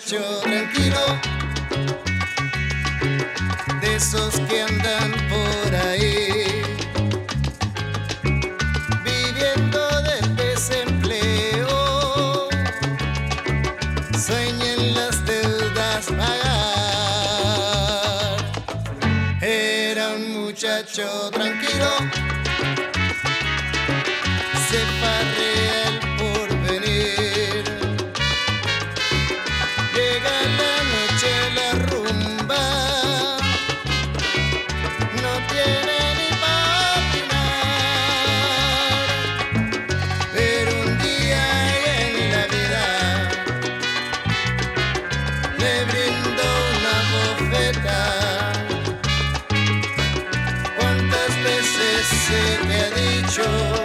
muchacho tranquilo, de esos que andan por ahí, viviendo del desempleo, sueñan las deudas pagar. Era un muchacho tranquilo, se parrea el porvenir. Llega la noche, la rumba, no tiene ni pa' opinar. Pero un día en la vida le brindó una bofeta. ¿Cuántas veces se te ha dicho